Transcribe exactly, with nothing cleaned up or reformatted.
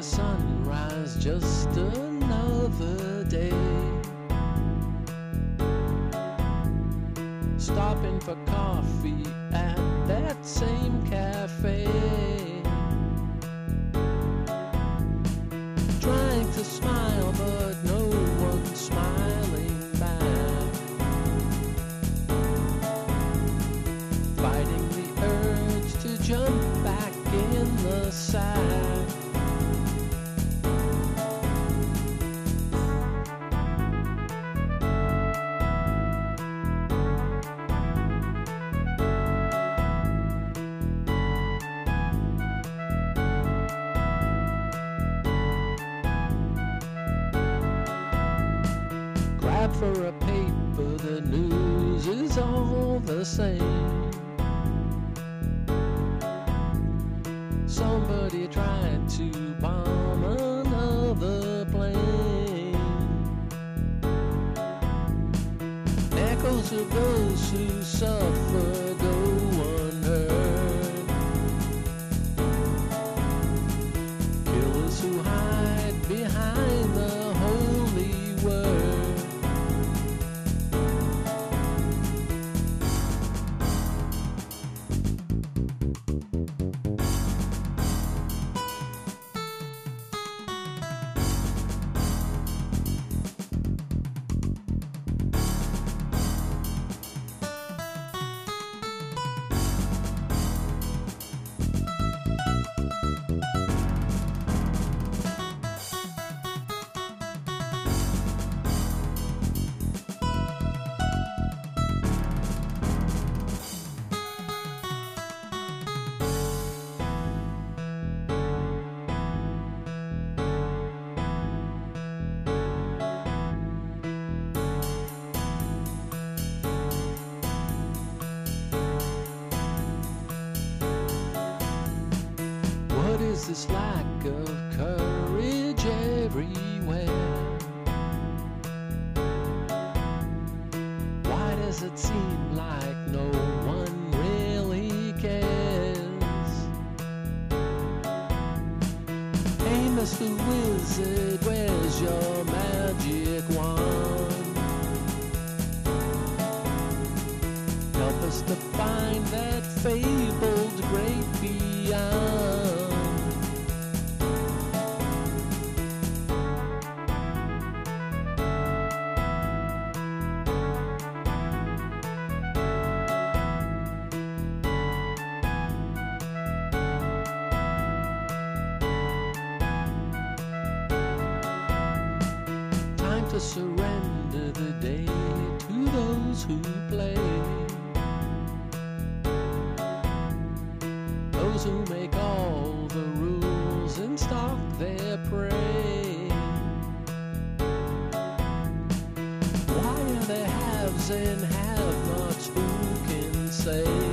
the sunrise, just another day. Stopping for coffee at that same cafe. Trying to smile, but no one's smiling back. Fighting the urge to jump back in the sack. Grab for a paper, the news is all the same. Somebody tried to bomb another plane. Echoes of those who suffer go unheard. Killers who hide behind the holy word. What is this lack of courage everywhere? Why does it seem like no one really cares? Hey, Mister Wizard, where's your magic wand? Help us to find that fabled great beyond. Time to surrender the day to those who play. Those who make all the rules and stalk their prey. Why are there haves and have-nots? Who can say?